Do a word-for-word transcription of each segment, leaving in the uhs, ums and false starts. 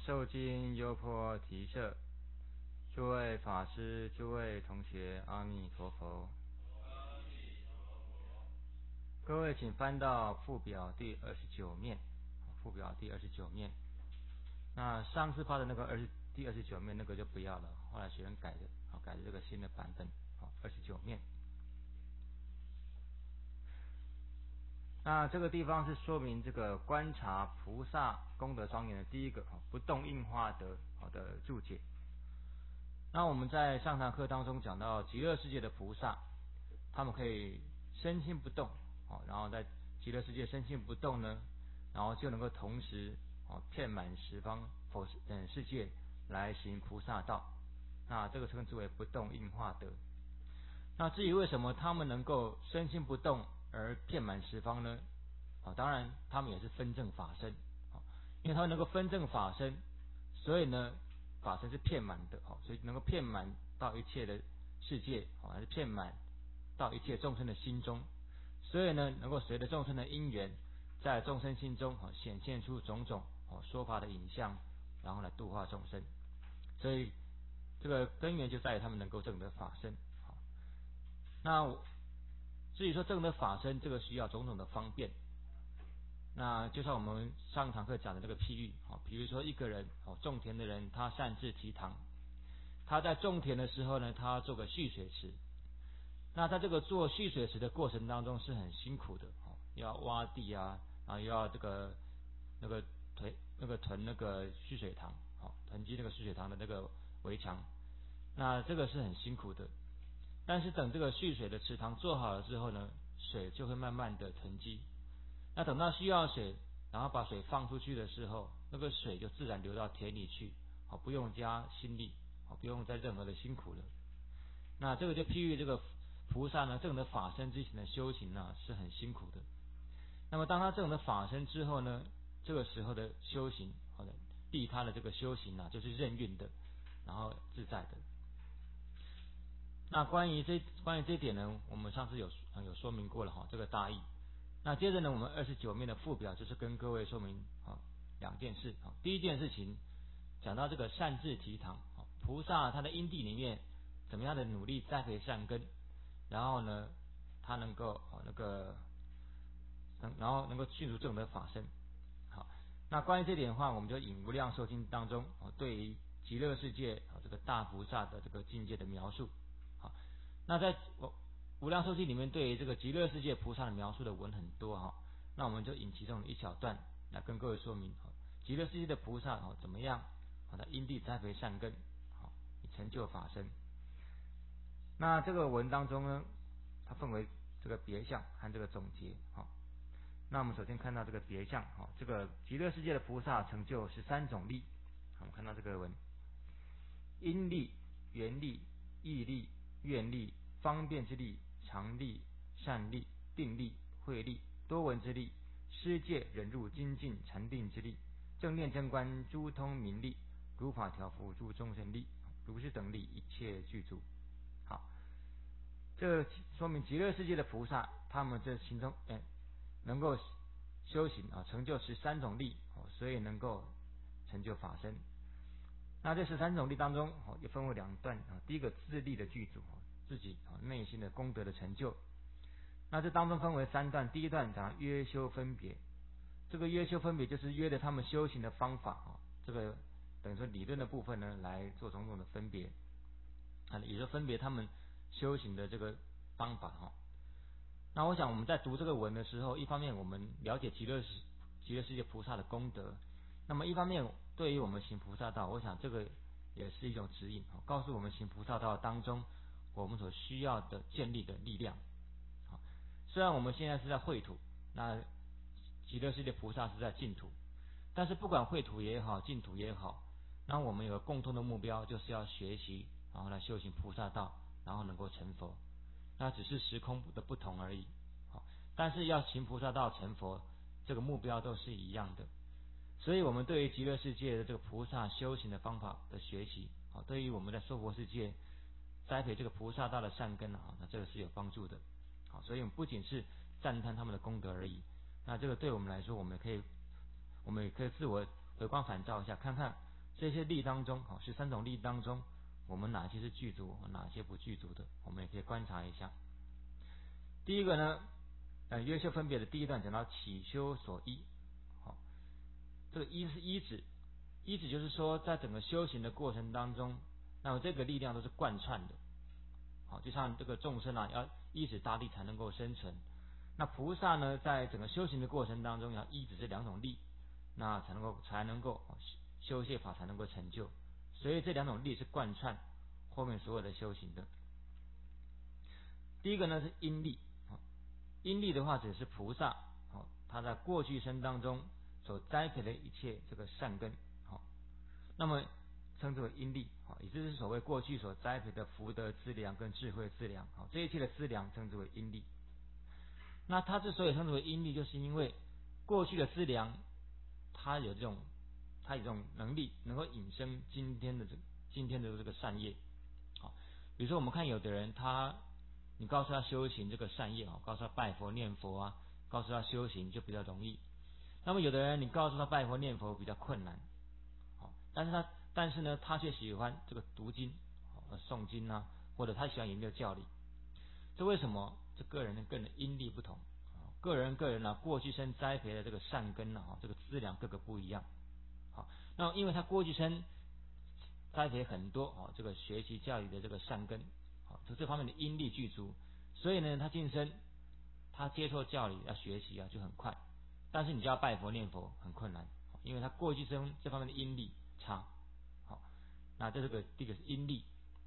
受经优婆提舍，诸位法师、诸位同学，阿弥陀佛。各位请翻到附表第二十九面，附表第二十九面。那上次发的那个二十第二十九面那个就不要了，后来学生改的，好改的这个新的版本，好二十九面。那这个地方是说明这个观察菩萨功德庄严的第一个不动应化德好的注解。那我们在上堂课当中讲到极乐世界的菩萨，他们可以身心不动，然后在极乐世界身心不动呢，然后就能够同时遍满十方佛等世界来行菩萨道，那这个称之为不动应化德。那至于为什么他们能够身心不动而遍满十方呢？啊，当然他们也是分正法身，啊，因为他们能够分正法身，所以呢法身是遍满的，啊，所以能够遍满到一切的世界，啊，还是遍满到一切众生的心中，所以呢能够随着众生的因缘，在众生心中啊显现出种种啊说法的影像，然后来度化众生，所以这个根源就在于他们能够证得法身。好，那至于说证得法身，这个需要种种的方便。那就像我们上堂课讲的这个譬喻，比如说一个人种田的人，他擅自提塘，他在种田的时候呢，他做个蓄水池。那在这个做蓄水池的过程当中是很辛苦的，要挖地啊，然后又要这个那个推那个屯那个蓄水塘，囤积那个蓄水塘的那个围墙，那这个是很辛苦的。但是等这个蓄水的池塘做好了之后呢，水就会慢慢的囤积。那等到需要水，然后把水放出去的时候，那个水就自然流到田里去，好，不用加心力，好，不用再任何的辛苦了。那这个就譬喻这个菩萨呢，证得法身之前的修行呢是很辛苦的。那么当他证得法身之后呢，这个时候的修行，好的，利他的这个修行呢，就是任运的，然后自在的。那关于这关于这一点呢，我们上次有有说明过了哈，这个大意。那接着呢，我们二十九面的附表就是跟各位说明啊两件事啊。第一件事情讲到这个善智提塘，菩萨他的因地里面怎么样的努力栽培善根，然后呢，他能够那个，然后能够迅速证得法身。好，那关于这点的话，我们就引无量寿经当中对于极乐世界这个大菩萨的这个境界的描述。好，那在无量寿经里面对于这个极乐世界菩萨的描述的文很多哈，那我们就引其中的一小段来跟各位说明极乐世界的菩萨怎么样好的因地栽培善根，好以成就法身。那这个文当中呢，它分为这个别项和这个总结。好，那我们首先看到这个别项，好，这个极乐世界的菩萨成就十三种力。我们看到这个文，因力、缘力、义力、愿力、方便之力、常力、善力、定力、慧力、多闻之力、施戒忍辱精进禅定之力、正念正观诸通明力、如法调伏诸众生力，如是等力一切具足。好，这说明极乐世界的菩萨，他们这心中哎能够修行啊，成就十三种力，所以能够成就法身。那这十三种力当中，又分为两段啊。第一个自力的具足，自己内心的功德的成就。那这当中分为三段，第一段讲约修分别，这个约修分别就是约的他们修行的方法啊，这个等于说理论的部分呢来做种种的分别啊，也就分别他们修行的这个方法哈。那我想我们在读这个文的时候，一方面我们了解极乐世极乐世界菩萨的功德，那么一方面对于我们行菩萨道，我想这个也是一种指引，告诉我们行菩萨道当中我们所需要的建立的力量。虽然我们现在是在秽土，那极乐世界菩萨是在净土，但是不管秽土也好，净土也好，那我们有个共同的目标，就是要学习，然后来修行菩萨道，然后能够成佛。那只是时空的不同而已。但是要行菩萨道成佛，这个目标都是一样的。所以我们对于极乐世界的这个菩萨修行的方法的学习，对于我们在娑婆世界栽培这个菩萨道的善根啊，那这个是有帮助的。好，所以我们不仅是赞叹他们的功德而已，那这个对我们来说，我们可以，我们也可以自我回光返照一下，看看这些力当中，好，十三种力当中，我们哪些是具足，哪些不具足的，我们也可以观察一下。第一个呢，呃，约修分别的第一段讲到起修所依，好，这个依是依止，依止就是说，在整个修行的过程当中，那么这个力量都是贯穿的，好，就像这个众生啊，要依止大力才能够生存。那菩萨呢，在整个修行的过程当中，要依止这两种力，那才能够才能够修谢法才能够成就。所以这两种力是贯穿后面所有的修行的。第一个呢是因力，因力的话只是菩萨，他在过去生当中所栽培的一切这个善根，那么称之为因力，也就是所谓过去所栽培的福德资粮跟智慧资粮，这一切的资粮称之为因力。那它之所以称之为因力，就是因为过去的资粮，它有这种，它有这种能力，能够引生今天的这今天的这个善业。好，比如说我们看有的人，他你告诉他修行这个善业，告诉他拜佛念佛啊，告诉他修行就比较容易。那么有的人你告诉他拜佛念佛比较困难，好，但是他但是呢，他却喜欢这个读经、诵经啊，或者他喜欢研究教理。这为什么？这个人的个人因力不同，个人个人啊，过去生栽培的这个善根啊，这个资粮各个不一样。好，那因为他过去生栽培很多啊，这个学习教育的这个善根，好，就这方面的因力具足，所以呢，他晋升，他接受教理要学习啊就很快。但是你就要拜佛念佛很困难，因为他过去生这方面的因力差。好，那这是个第一个是因力。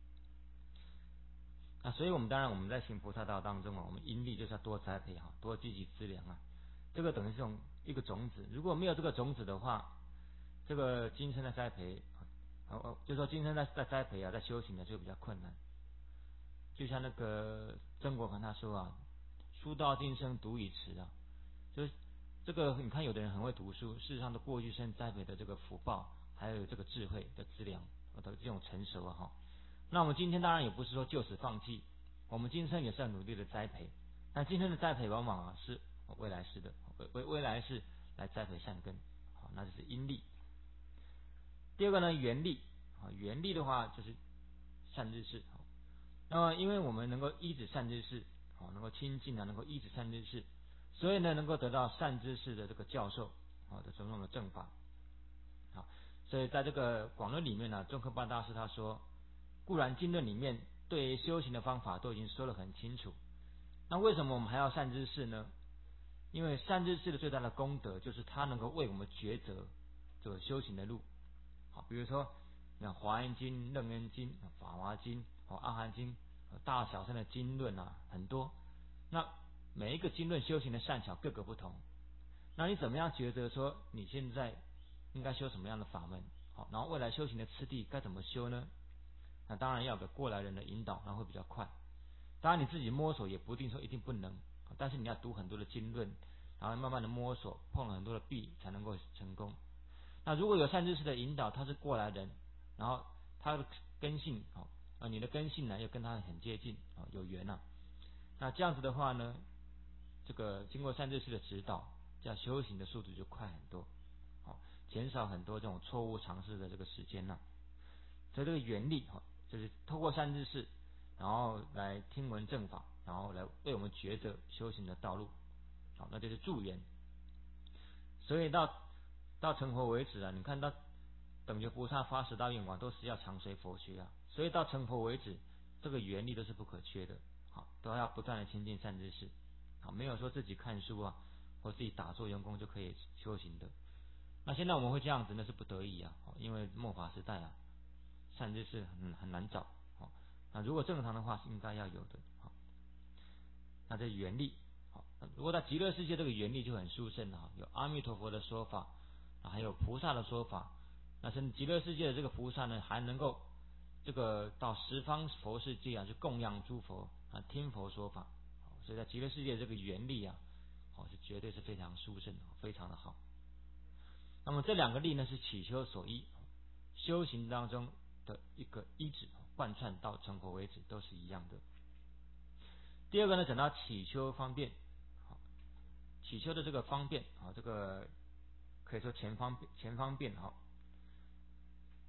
那所以我们当然我们在行菩萨道当中啊，我们因力就是要多栽培哈，多积极资粮啊。这个等于是种一个种子，如果没有这个种子的话，这个今生的栽培，哦哦，就说今生在在栽培啊，在修行的就比较困难。就像那个曾国藩他说啊，书到今生读已迟啊，就是这个你看有的人很会读书，事实上都过去生栽培的这个福报，还有这个智慧的资粮的这种成熟啊哈。那我们今天当然也不是说就此放弃，我们今生也是要努力的栽培，但今生的栽培往往啊是未来世的，未未来世来栽培善根，好，那就是因力。第二个呢，缘力，啊，缘力的话就是善知识，那么因为我们能够依止善知识，好，能够亲近啊，能够依止善知识，所以呢能够得到善知识的这个教授，好的种种的正法，好，所以在这个广论里面呢，宗喀巴大师他说，固然经论里面对于修行的方法都已经说得很清楚，那为什么我们还要善知识呢？因为善知识的最大的功德就是它能够为我们抉择这个修行的路。好，比如说像华严经、楞严经、法华经、阿含经、大小乘的经论啊，很多。那每一个经论修行的善巧各个不同，那你怎么样抉择说你现在应该修什么样的法门？好，然后未来修行的次第该怎么修呢？那当然要有个过来人的引导，然后会比较快。当然你自己摸索也不一定说一定不能，但是你要读很多的经论，然后慢慢的摸索，碰了很多的壁才能够成功。那如果有善知识的引导，他是过来人，然后他的根性啊，你的根性呢又跟他很接近啊，有缘啊，那这样子的话呢，这个经过善知识的指导，这样修行的速度就快很多，好，减少很多这种错误尝试的这个时间呢。所以这个缘力哈，就是透过善知识，然后来听闻正法，然后来为我们抉择修行的道路，好，那就是助缘。所以到到成佛为止啊，你看到等觉菩萨发十大愿望都是要常随佛学啊，所以到成佛为止，这个缘力都是不可缺的，好，都要不断的亲近善知识，好，没有说自己看书啊或自己打坐用功就可以修行的。那现在我们会这样子，那是不得已啊，因为末法时代啊，善知识很很难找，好，那如果正常的话是应该要有的，好，那这缘力，好，如果在极乐世界这个缘力就很殊胜了，有阿弥陀佛的说法，还有菩萨的说法，那甚至极乐世界的这个菩萨呢，还能够这个到十方佛世界啊，去供养诸佛啊，听佛说法，所以在极乐世界这个缘力啊，哦，是绝对是非常殊胜，非常的好。那么这两个力呢，是起修所依，修行当中的一个依止，贯穿到成佛为止都是一样的。第二个呢，讲到起修方便，起修的这个方便，这个可以说前方前方便，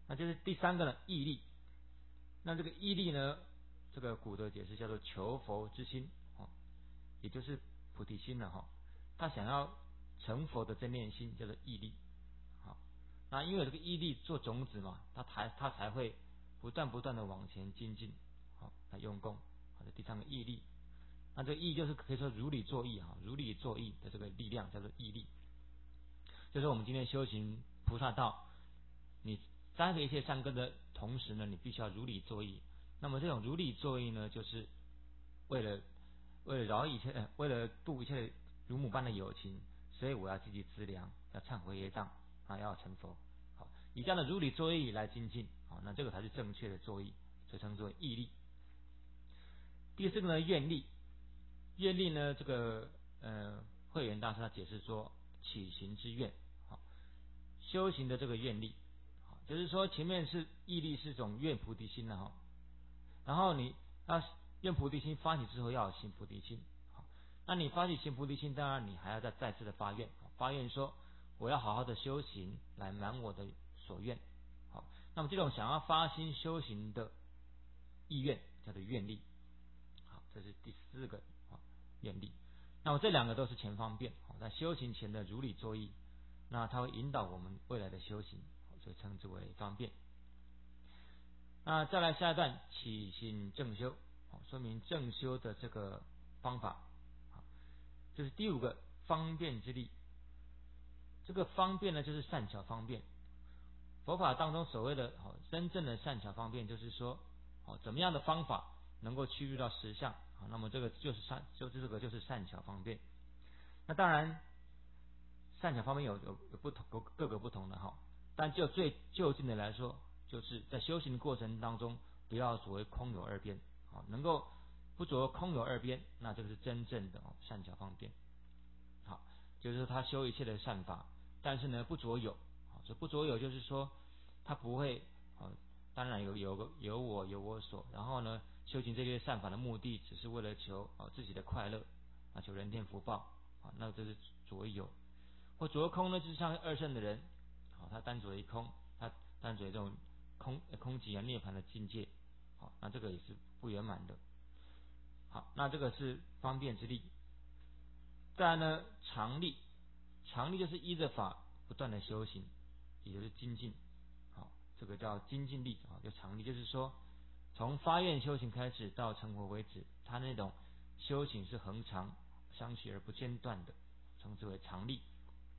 那就是第三个呢，毅力。那这个毅力呢，这个古德解释叫做求佛之心，哦，也就是菩提心了哈。他想要成佛的真念心叫做毅力。好，那因为这个毅力做种子嘛，他才他才会不断不断的往前精进，好，来用功。好的，第三个毅力。那这个毅就是可以说如理作意哈，如理作意的这个力量叫做毅力。就是我们今天修行菩萨道，你栽培一切善根的同时呢，你必须要如理作意。那么这种如理作意呢，就是为了为了饶一切，为了度一切如母般的有情，所以我要积极资粮，要忏悔业障啊，要成佛。好，以这样的如理作意来精进，好，那这个才是正确的作意，就称作毅力。第四个呢，愿力。愿力呢，这个呃，慧远大师他解释说，起行之愿，好，修行的这个愿力，好，就是说前面是毅力是种愿菩提心的哈，然后你要愿菩提心发起之后要有行菩提心，好，那你发起行菩提心，当然你还要再再次的发愿，发愿说我要好好的修行来满我的所愿，好，那么这种想要发心修行的意愿叫做愿力，好，这是第四个。愿力，那么这两个都是前方便，在修行前的如理作意，那它会引导我们未来的修行，所以称之为方便。那再来下一段起心正修，说明正修的这个方法，就是第五个方便之力。这个方便呢，就是善巧方便。佛法当中所谓的真正的善巧方便，就是说怎么样的方法能够趋入到实相。好，那么这个就是善，就这个就是善巧方便。那当然，善巧方便有有有不同，各各个不同的哈。但就最就近的来说，就是在修行过程当中，不要所谓空有二边，好，能够不着空有二边，那这个是真正的善巧方便。好，就是说他修一切的善法，但是呢不着有，好，这不着有就是说他不会，好，当然有有个有我有我所，然后呢。修行这些善法的目的，只是为了求啊自己的快乐啊，求人天福报啊，那这是着有。或着空呢，就是像二圣的人，好，他单着一空，他单着这种空空寂啊涅槃的境界，好，那这个也是不圆满的。好，那这个是方便之力。再来呢，常力，常力就是依着法不断的修行，也就是精进，好，这个叫精进力啊，就常力，就是说。从发愿修行开始到成佛为止，他那种修行是恒常相续而不间断的，称之为常力。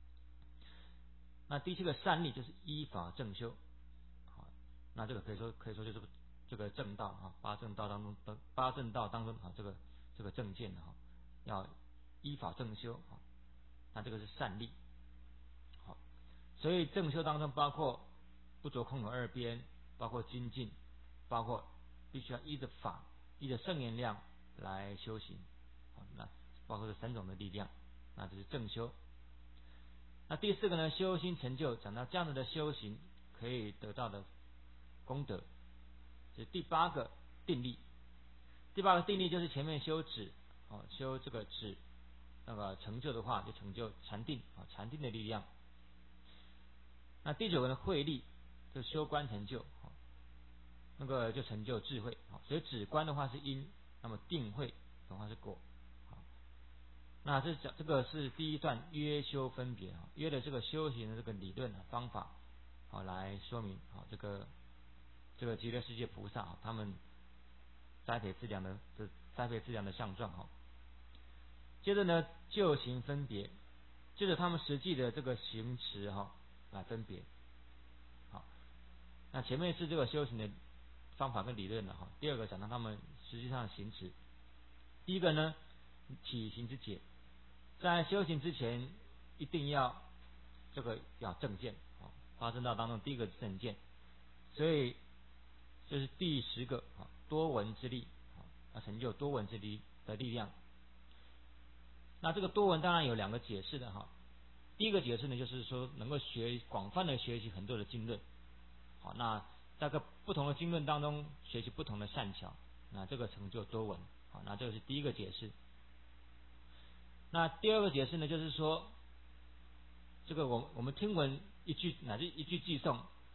那第七个善力就是依法正修，好，那这个可以说可以说就是这个正道啊，八正道当中的八正道当中啊，这个这个正见哈，要依法正修啊，那这个是善力。好，所以正修当中包括不着空有二边，包括精进，包括必须要依着法，依着圣言量来修行，好，那包括这三种的力量，那这是正修。那第四个呢，修心成就，讲到这样子的修行可以得到的功德，是第八个定力。第八个定力就是前面修止，哦，修这个止，那个成就的话就成就禅定啊，禅定的力量。那第九个呢，慧力，就修观成就，那个就成就智慧，好，所以止观的话是因，那么定慧的话是果，好，那这讲这个是第一段约修分别啊，约的这个修行的这个理论方法，好来说明，好这个这个极乐世界菩萨啊，他们栽培资粮的这栽培资粮的相状哈。接着呢，就行分别，接着他们实际的这个行持哈来分别，好，那前面是这个修行的方法跟理论的哈，第二个讲到他们实际上的行持。第一个呢，起行之解，在修行之前一定要这个要正见，发生到当中第一个正见，所以这是第十个多闻之力，要成就多闻之力的力量。那这个多闻当然有两个解释的哈，第一个解释呢就是说能够学广泛的学习很多的经论，好，那在个不同的经论当中学习不同的善巧，那这个成就多闻，好，那这个是第一个解释。那第二个解释呢，就是说这个我我们听闻一句乃至一句偈颂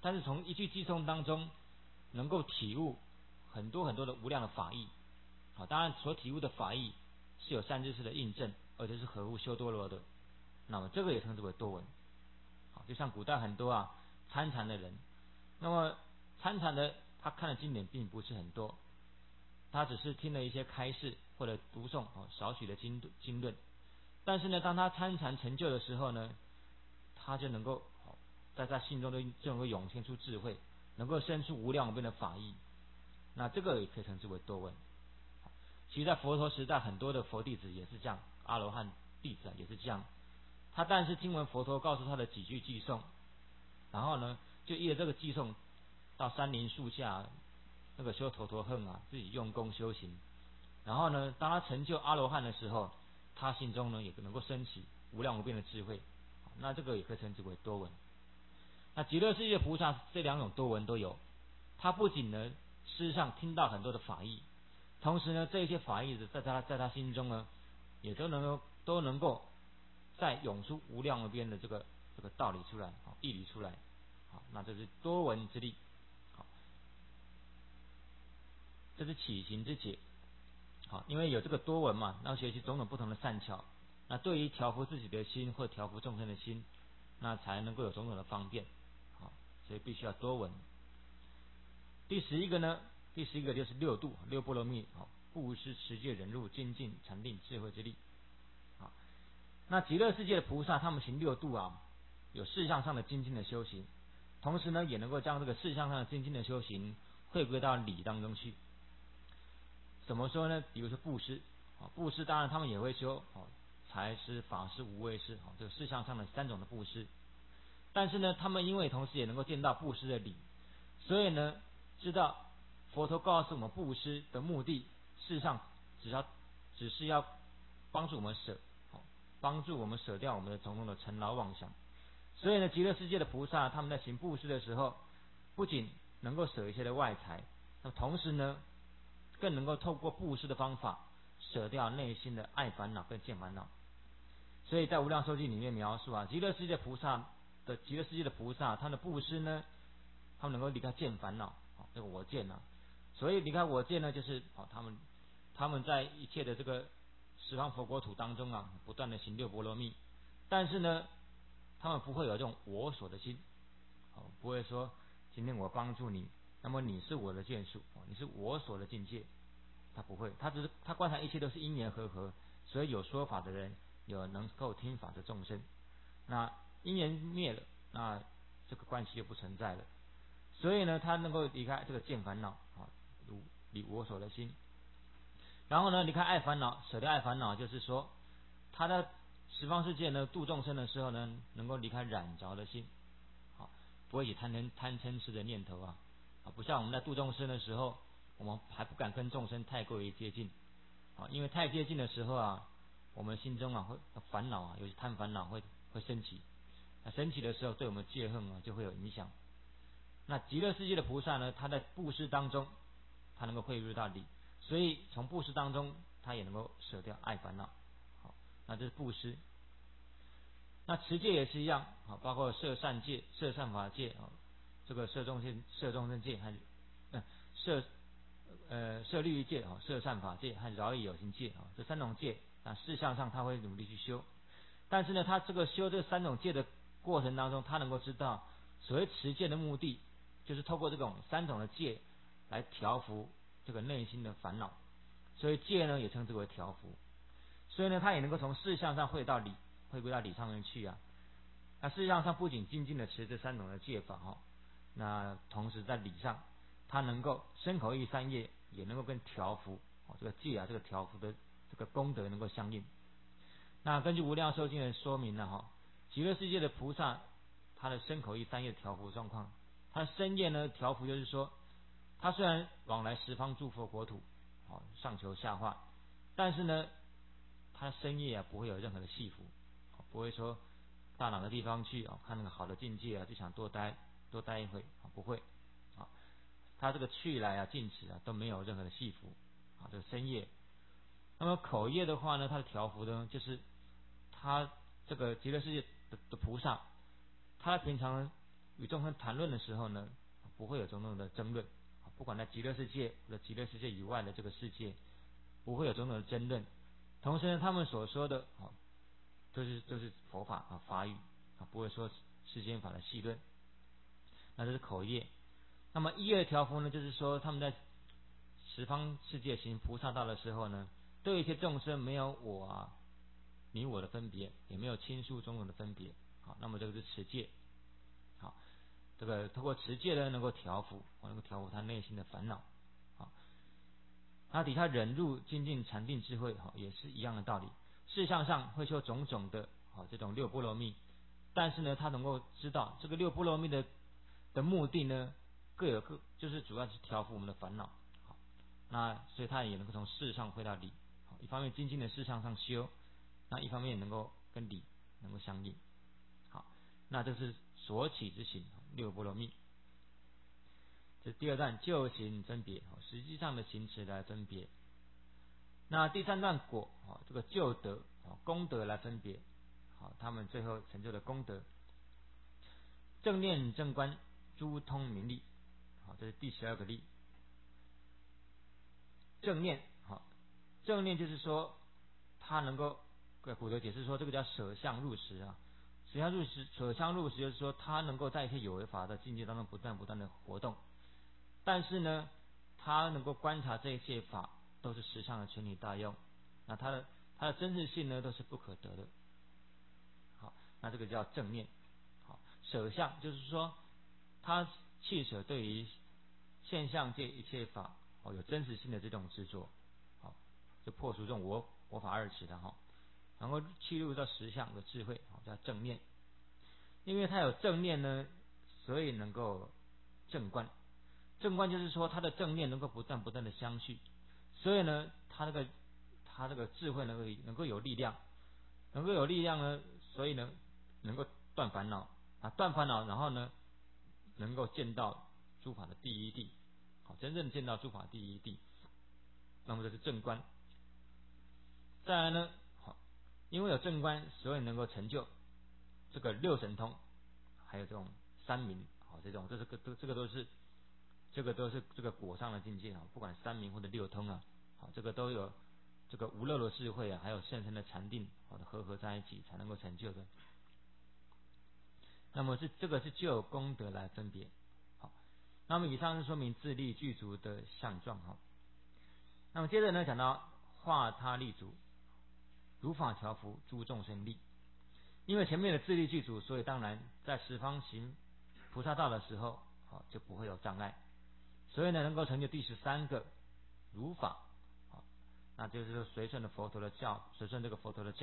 但是从一句偈颂当中，能够体悟很多很多的无量的法义。好，当然所体悟的法义是有善知识的印证，而且是合乎修多罗的，那么这个也称之为多闻。好，就像古代很多啊参禅的人，那么参禅的他看的经典并不是很多，他只是听了一些开示或者读诵哦少许的经经论，但是呢，当他参禅成就的时候呢，他就能够在他心中的就能够涌现出智慧，能够生出无量无边的法义。那这个也可以称之为多闻。其实在佛陀时代，很多的佛弟子也是这样，阿罗汉弟子也是这样。他但是听闻佛陀告诉他的几句偈颂，然后呢，就依着这个偈颂，到山林树下那个修陀陀恨啊，自己用功修行。然后呢，当他成就阿罗汉的时候，他心中呢也能够升起无量无边的智慧。那这个也可以称之为多闻。那极乐世界菩萨这两种多闻都有，他不仅呢事实上听到很多的法义，同时呢这一些法义在他在他心中呢也都能够都能够再涌出无量无边的这个这个道理出来，好义理出来，好，那这是多闻之力。好，这是起行之解。好，因为有这个多闻嘛，那学习种种不同的善巧，那对于调伏自己的心或调伏众生的心，那才能够有种种的方便。好，所以必须要多闻。第十一个呢，第十一个就是六度六波罗蜜，好，布施、持戒、忍辱、精进、禅定、智慧之力。好，那极乐世界的菩萨他们行六度啊，有事项上的精进的修行，同时呢也能够将这个事项上的精进的修行汇归到理当中去。怎么说呢？比如说布施，布施当然他们也会修财施、法施、无畏施，这个事项上的三种的布施。但是呢，他们因为同时也能够见到布施的理，所以呢，知道佛陀告诉我们布施的目的，事实上只要只是要帮助我们舍，帮助我们舍掉我们的种种的尘劳妄想。所以呢，极乐世界的菩萨他们在行布施的时候，不仅能够舍一些的外财，那同时呢，更能够透过布施的方法舍掉内心的爱烦恼跟见烦恼。所以在无量寿经里面描述啊，极乐世界菩萨的极乐世界的菩萨，他的布施呢，他们能够离开见烦恼，这个我见啊。所以离开我见呢，就是他们他们在一切的这个十方佛国土当中啊，不断的行六波罗蜜，但是呢，他们不会有这种我所的心，不会说今天我帮助你，那么你是我的眷属，你是我所的境界，他不会，他只是他观察一切都是因缘和合，所以有说法的人，有能够听法的众生，那因缘灭了，那这个关系就不存在了。所以呢，他能够离开这个见烦恼啊，如离我所的心，然后呢，离开爱烦恼，舍掉爱烦恼，就是说他在十方世界呢度众生的时候呢，能够离开染着的心，好，不会起贪嗔贪嗔痴的念头啊，啊，不像我们在度众生的时候，我们还不敢跟众生太过于接近，啊，因为太接近的时候啊，我们心中啊会烦恼啊，尤其贪烦恼会会升起，那升起的时候，对我们戒恨啊就会有影响。那极乐世界的菩萨呢，他在布施当中，他能够汇入到理，所以从布施当中，他也能够舍掉爱烦恼。好，那这是布施。那持戒也是一样，好，包括摄善戒、摄善法戒啊，这个摄众生、摄众生戒和呃摄呃摄律仪戒啊、摄善法戒和饶益有情戒啊，这三种戒啊，事项上他会努力去修。但是呢，他这个修这三种戒的过程当中，他能够知道所谓持戒的目的，就是透过这种三种的戒来调伏这个内心的烦恼，所以戒呢也称之为调伏。所以呢，他也能够从事项上汇到理，汇归到理上面去啊。那事项上不仅精进的持这三种的戒法哦，那同时在理上，他能够身口意三业也能够跟调伏哦这个戒啊这个调伏的这个功德能够相应。那根据无量寿经的说明呢，哈，极乐世界的菩萨，他的身口意三业调伏状况，他的身业呢调伏就是说，他虽然往来十方诸佛国土，哦上求下化，但是呢，他身业啊不会有任何的戏服，不会说到哪个地方去啊看那个好的境界啊就想多待多待一会，不会啊，他这个去来啊进持啊都没有任何的戏服啊，这个身业。那么口业的话呢，它的调伏呢就是他这个极乐世界的的菩萨，他平常与众生谈论的时候呢，不会有种种的争论，不管在极乐世界或者极乐世界以外的这个世界，不会有种种的争论。同时呢，他们所说的啊，都是都是佛法啊法语啊，不会说世间法的细论。那这是口业。那么一二调伏呢，就是说他们在十方世界行菩萨道的时候呢，对一切众生没有我啊、你我的分别，也没有亲疏种种的分别。好，那么这个是持戒。好，这个通过持戒呢，能够调伏，能够调伏他内心的烦恼。好，那底下忍辱精进禅定智慧，好，也是一样的道理。事项上会修种种的好这种六波罗蜜，但是呢，他能够知道这个六波罗蜜的的目的呢，各有各，就是主要是调伏我们的烦恼。好，那所以他也能够从事上会到理。好，一方面精进的事项上修，那一方面能够跟理能够相应。好，那这是所起之行六波罗蜜。这第二段就行分别，实际上的行持来分别。那第三段果，这个就德功德来分别。好，他们最后成就的功德，正念正观诸通明利。好，这是第十二个例。正念，好，正念就是说他能够，古德解释说这个叫舍相入实啊。舍相入实，舍相入实就是说他能够在一些有为法的境界当中不断不断的活动，但是呢，他能够观察这一切法都是实相的全体大用，那他的他的真实性呢都是不可得的。好，那这个叫正念。好，舍相就是说他弃舍对于现象界一切法哦有真实性的这种执着，好，就破除这种我我法二执的哈，然后弃入到实相的智慧，好，叫正念。因为他有正念呢，所以能够正观。正观就是说他的正念能够不断不断的相续，所以呢，他那个他那个智慧能够能够有力量，能够有力量呢，所以呢能够断烦恼啊，断烦恼，然后呢能够见到诸法的第一谛，好，真正见到诸法第一谛，那么这是正观。再来呢，好，因为有正观，所以能够成就这个六神通，还有这种三明，好，这种这是个都这个都是这个都是这个果上的境界啊，不管三明或者六通啊，好，这个都有这个无漏的智慧啊，还有甚深的禅定，好的合合在一起才能够成就的。那么是这个是就有功德来分别。好，那么以上是说明自力具足的相状哈。那么接着呢，讲到化他力足，如法调伏诸众生力。因为前面的自力具足，所以当然在十方行菩萨道的时候，好就不会有障碍。所以呢，能够成就第十三个如法，好，那就是随顺的佛陀的教，随顺这个佛陀的教。